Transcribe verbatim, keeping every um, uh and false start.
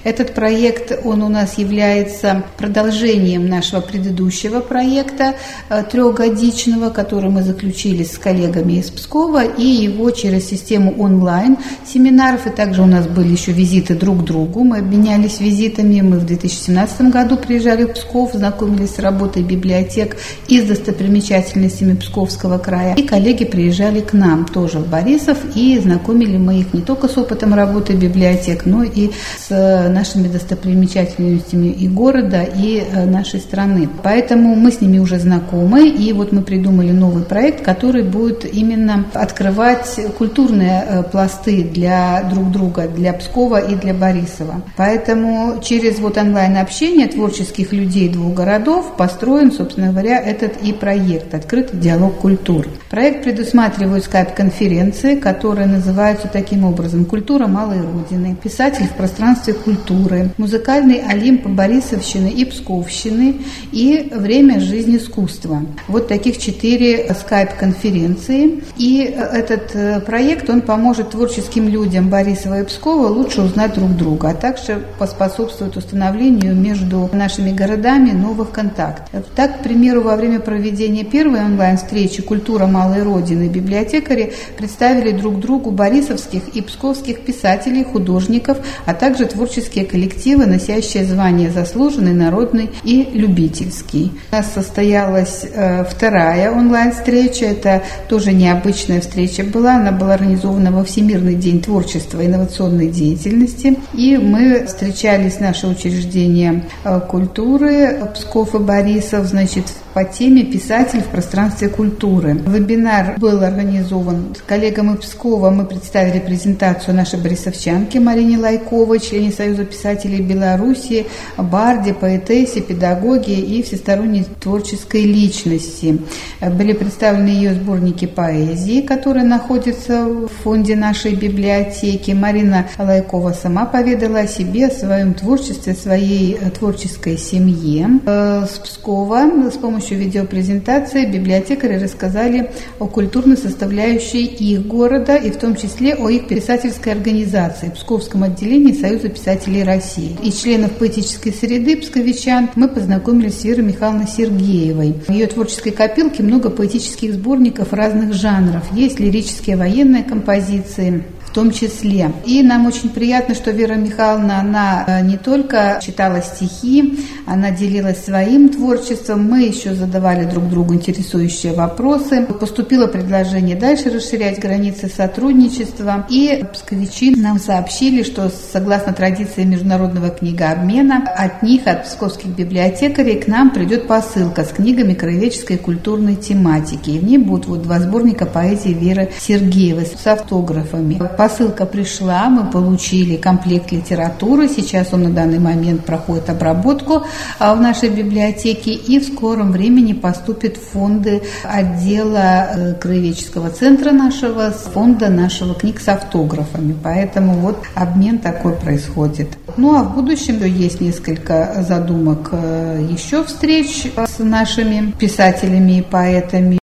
Этот проект, он у нас является продолжением нашего предыдущего проекта трехгодичного, который мы заключили с коллегами из Пскова, и его через систему онлайн семинаров, и также у нас были еще визиты друг к другу, мы обменялись визитами, мы в две тысячи семнадцатом году приезжали в Псков, знакомились с работой библиотек и с достопримечательностями Псковского края, и коллеги приезжали к нам тоже в Борисов, и знакомили мы их не только с опытом работы библиотек, но и с нашими достопримечательностями и города, и нашей страны. Поэтому мы с ними уже знакомы, и вот мы придумали новый проект, который будет именно открывать культурные пласты для друг друга, для Пскова и для Борисова. Поэтому через вот онлайн-общение творческих людей двух городов построен, собственно говоря, этот и проект «Открытый диалог культур». Проект предусматривает скайп-конференции, которые называются таким образом: «Культура малой Родины», «Писатель в пространстве культуры», «Музыкальный олимп Борисовщины и Псковщины» и «Время, жизнь, искусство». Вот таких четыре скайп-конференции. И этот проект, он поможет творческим людям Борисова и Пскова лучше узнать друг друга, а также поспособствует установлению между нашими городами новых контактов. Так, к примеру, во время проведения первой онлайн-встречи «Культура малой Родины» библиотекари представили друг другу борисовских и псковских писателей, художников, а также творческие коллективы, носящие звания заслуженный, народный и любительский. У нас состоялась э, вторая онлайн-встреча, это тоже необычная встреча была, она была организована во Всемирный день творчества и инновационной деятельности, и мы встречались, наше учреждение э, культуры Псков и Борисов, значит, по теме «Писатель в пространстве культуры». Вебинар был организован коллегами Пскова. Мы представили презентацию нашей борисовчанки Марине Лайковой, члене Союза писателей Беларуси, барде, поэтессе, педагоге и всесторонней творческой личности. Были представлены ее сборники поэзии, которые находятся в фонде нашей библиотеки. Марина Лайкова сама поведала о себе, о своем творчестве, своей творческой семье. С Пскова с помощью видеопрезентации библиотекари рассказали о культурной составляющей их города и в том числе о их писательской организации, Псковском отделении Союза писателей России. Из членов поэтической среды псковичан мы познакомились с Верой Михайловной Сергеевой. В ее творческой копилке много поэтических сборников разных жанров. Есть лирические военные композиции, в том числе. И нам очень приятно, что Вера Михайловна, она не только читала стихи, она делилась своим творчеством, мы еще задавали друг другу интересующие вопросы. Поступило предложение дальше расширять границы сотрудничества, и псковичи нам сообщили, что согласно традиции международного книгообмена, от них, от псковских библиотекарей, к нам придет посылка с книгами краеведческой и культурной тематики. И в ней будут вот два сборника поэзии Веры Сергеевой с автографами. Посылка пришла, мы получили комплект литературы, сейчас он на данный момент проходит обработку в нашей библиотеке и в скором времени поступит в фонды отдела краеведческого центра нашего, фонда нашего книг с автографами, поэтому вот обмен такой происходит. Ну а в будущем есть несколько задумок еще встреч с нашими писателями и поэтами.